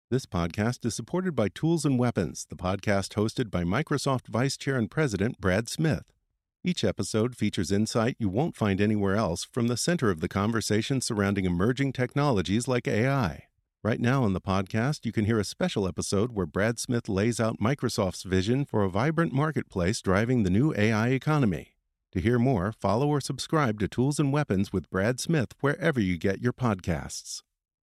This podcast is supported by Tools and Weapons, the podcast hosted by Microsoft Vice Chair and President Brad Smith. Each episode features insight you won't find anywhere else from the center of the conversation surrounding emerging technologies like AI. Right now on the podcast, you can hear a special episode where Brad Smith lays out Microsoft's vision for a vibrant marketplace driving the new AI economy. To hear more, follow or subscribe to Tools and Weapons with Brad Smith wherever you get your podcasts.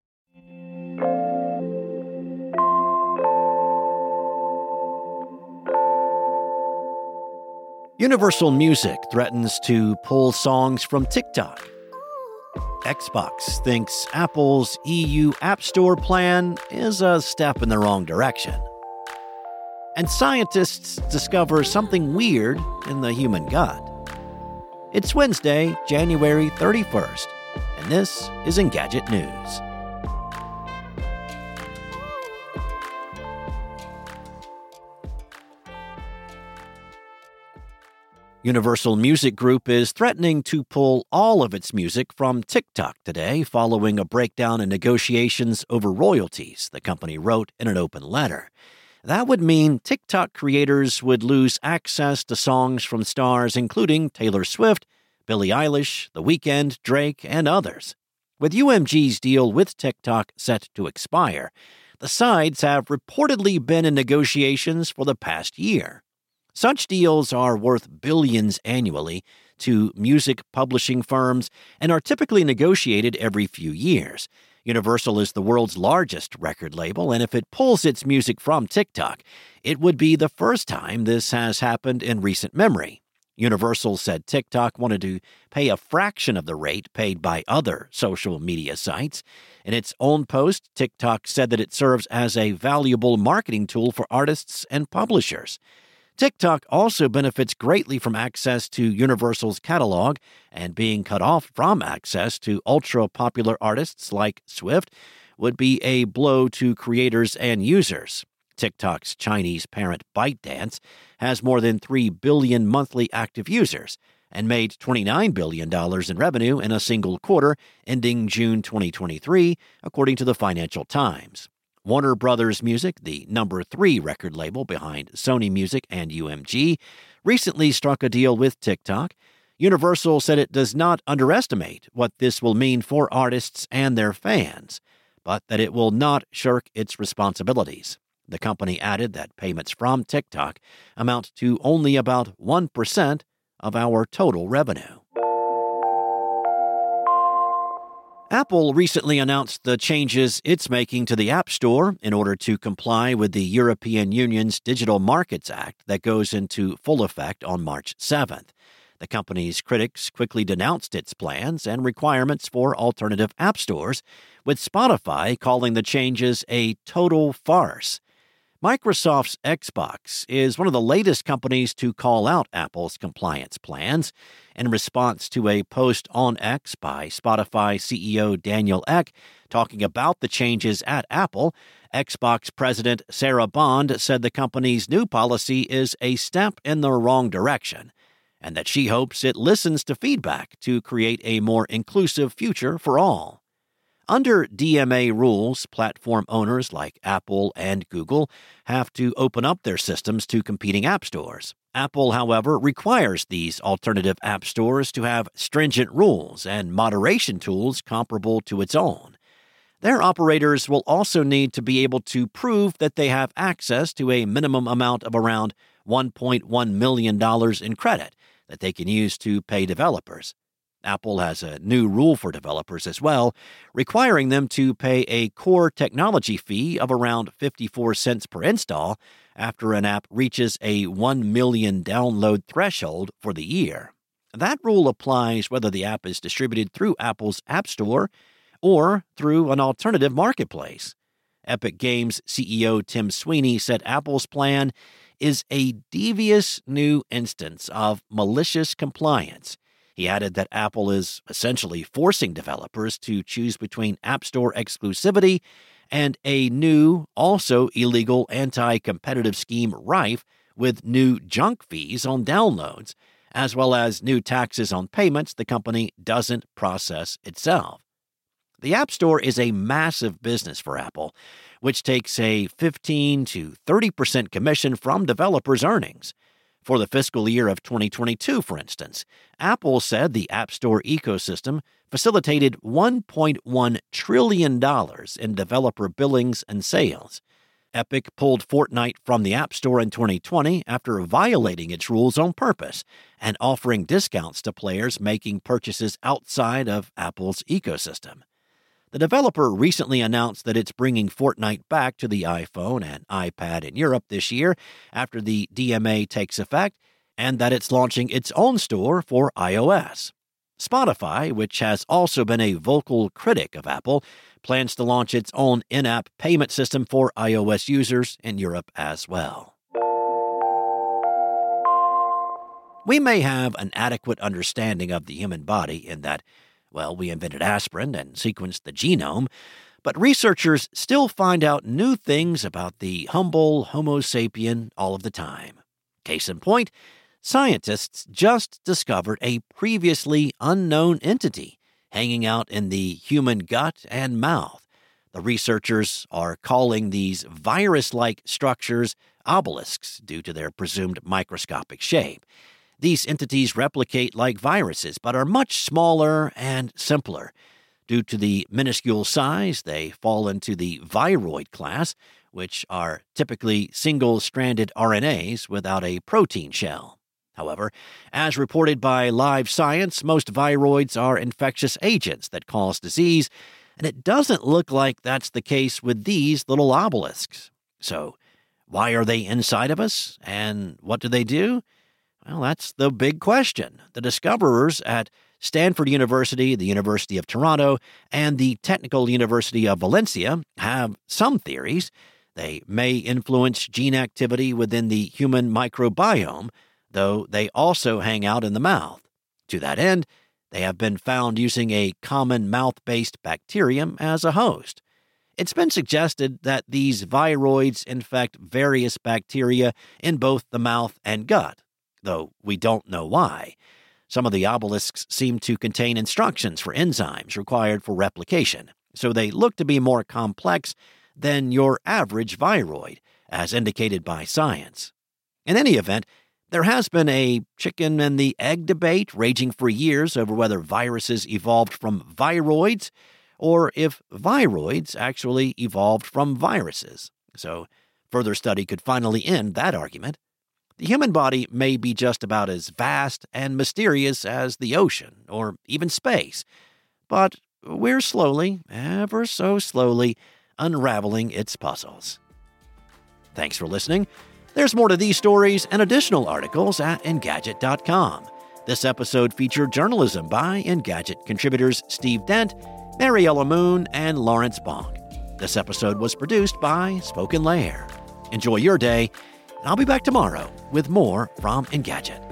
Universal Music threatens to pull songs from TikTok. Xbox thinks Apple's EU App Store plan is a step in the wrong direction. And scientists discover something weird in the human gut. It's Wednesday, January 31st, and this is Engadget News. Universal Music Group is threatening to pull all of its music from TikTok today following a breakdown in negotiations over royalties, the company wrote in an open letter. That would mean TikTok creators would lose access to songs from stars including Taylor Swift, Billie Eilish, The Weeknd, Drake, and others. With UMG's deal with TikTok set to expire, the sides have reportedly been in negotiations for the past year. Such deals are worth billions annually to music publishing firms and are typically negotiated every few years. Universal is the world's largest record label, and if it pulls its music from TikTok, it would be the first time this has happened in recent memory. Universal said TikTok wanted to pay a fraction of the rate paid by other social media sites. In its own post, TikTok said that it serves as a valuable marketing tool for artists and publishers. TikTok also benefits greatly from access to Universal's catalog, and being cut off from access to ultra-popular artists like Swift would be a blow to creators and users. TikTok's Chinese parent ByteDance has more than 3 billion monthly active users and made $29 billion in revenue in a single quarter ending June 2023, according to the Financial Times. Warner Brothers Music, the number 3 record label behind Sony Music and UMG, recently struck a deal with TikTok. Universal said it does not underestimate what this will mean for artists and their fans, but that it will not shirk its responsibilities. The company added that payments from TikTok amount to only about 1% of our total revenue. Apple recently announced the changes it's making to the App Store in order to comply with the European Union's Digital Markets Act that goes into full effect on March 7th. The company's critics quickly denounced its plans and requirements for alternative app stores, with Spotify calling the changes a total farce. Microsoft's Xbox is one of the latest companies to call out Apple's compliance plans. In response to a post on X by Spotify CEO Daniel Ek talking about the changes at Apple, Xbox President Sarah Bond said the company's new policy is a step in the wrong direction, and that she hopes it listens to feedback to create a more inclusive future for all. Under DMA rules, platform owners like Apple and Google have to open up their systems to competing app stores. Apple, however, requires these alternative app stores to have stringent rules and moderation tools comparable to its own. Their operators will also need to be able to prove that they have access to a minimum amount of around $1.1 million in credit that they can use to pay developers. Apple has a new rule for developers as well, requiring them to pay a core technology fee of around 54 cents per install after an app reaches a 1 million download threshold for the year. That rule applies whether the app is distributed through Apple's App Store or through an alternative marketplace. Epic Games CEO Tim Sweeney said Apple's plan is a devious new instance of malicious compliance. He added that Apple is essentially forcing developers to choose between App Store exclusivity and a new, also illegal anti-competitive scheme rife with new junk fees on downloads, as well as new taxes on payments the company doesn't process itself. The App Store is a massive business for Apple, which takes a 15 to 30% commission from developers' earnings. For the fiscal year of 2022, for instance, Apple said the App Store ecosystem facilitated $1.1 trillion in developer billings and sales. Epic pulled Fortnite from the App Store in 2020 after violating its rules on purpose and offering discounts to players making purchases outside of Apple's ecosystem. The developer recently announced that it's bringing Fortnite back to the iPhone and iPad in Europe this year after the DMA takes effect, and that it's launching its own store for iOS. Spotify, which has also been a vocal critic of Apple, plans to launch its own in-app payment system for iOS users in Europe as well. We may have an adequate understanding of the human body in that, well, we invented aspirin and sequenced the genome, but researchers still find out new things about the humble Homo sapien all of the time. Case in point, scientists just discovered a previously unknown entity hanging out in the human gut and mouth. The researchers are calling these virus-like structures obelisks due to their presumed microscopic shape. These entities replicate like viruses, but are much smaller and simpler. Due to the minuscule size, they fall into the viroid class, which are typically single-stranded RNAs without a protein shell. However, as reported by Live Science, most viroids are infectious agents that cause disease, and it doesn't look like that's the case with these little obelisks. So, why are they inside of us, and what do they do? Well, that's the big question. The discoverers at Stanford University, the University of Toronto, and the Technical University of Valencia have some theories. They may influence gene activity within the human microbiome, though they also hang out in the mouth. To that end, they have been found using a common mouth-based bacterium as a host. It's been suggested that these viroids infect various bacteria in both the mouth and gut, though we don't know why. Some of the obelisks seem to contain instructions for enzymes required for replication, so they look to be more complex than your average viroid, as indicated by science. In any event, there has been a chicken and the egg debate raging for years over whether viruses evolved from viroids or if viroids actually evolved from viruses. So, further study could finally end that argument. The human body may be just about as vast and mysterious as the ocean or even space, but we're slowly, ever so slowly, unraveling its puzzles. Thanks for listening. There's more to these stories and additional articles at Engadget.com. This episode featured journalism by Engadget contributors Steve Dent, Mariella Moon, and Lawrence Bonk. This episode was produced by Spoken Layer. Enjoy your day. I'll be back tomorrow with more from Engadget.